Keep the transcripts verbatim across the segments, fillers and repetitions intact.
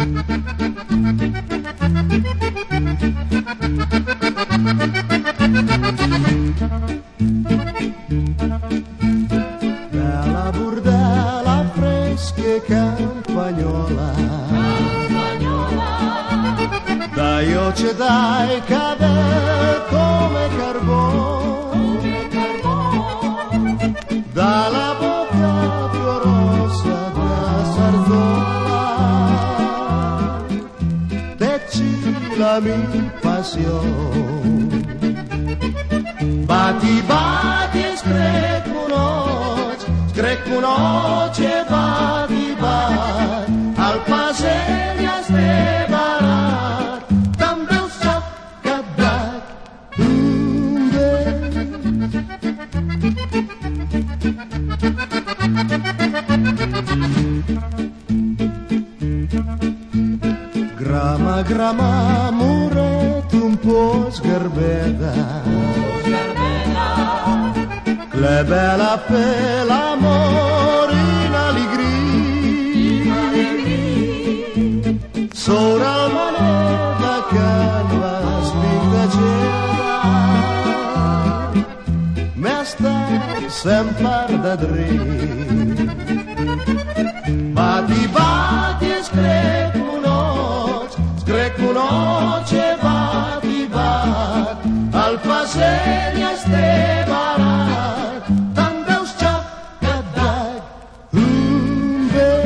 Bella burdella fresca e campagnola, dai oce dai cade come carbone, dalla bocca più rossa da Sarzola, tecci la mia passione. Bati, bati e screcunoci, screcunoci e bati, bati, al pasegna ste barat, també el soc cadat, grama, grama, muret un po' sgarbeda, le bella per l'amore in allegria, sopra il moneta canvas l'intagera, me sta sempre da dritto. Bati, bati e screcunoci, screcunoci e bati, bati, al pasegna ste barat, també us xoc cadat, un bé.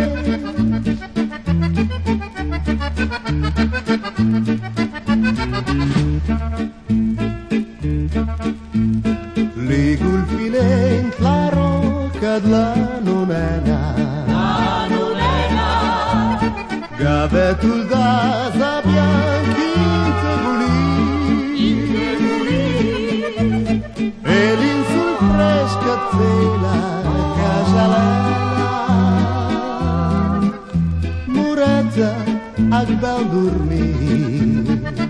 Ligo il filent la roca de la nonena, gavetul d'asa bianchita bulì, e l'insul fresca tela casalana, murata al bel dormir.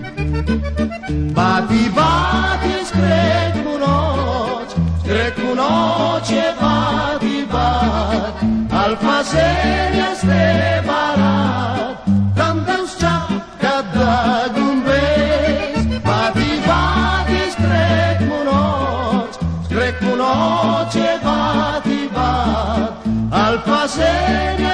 Bati, bati e screcunoci, screcunoci e bati, bati, al pasegna ste barat, també us xoc cadat un bes. Bati, bati e screcunoci, screcunoci e bati, bati, al pasegna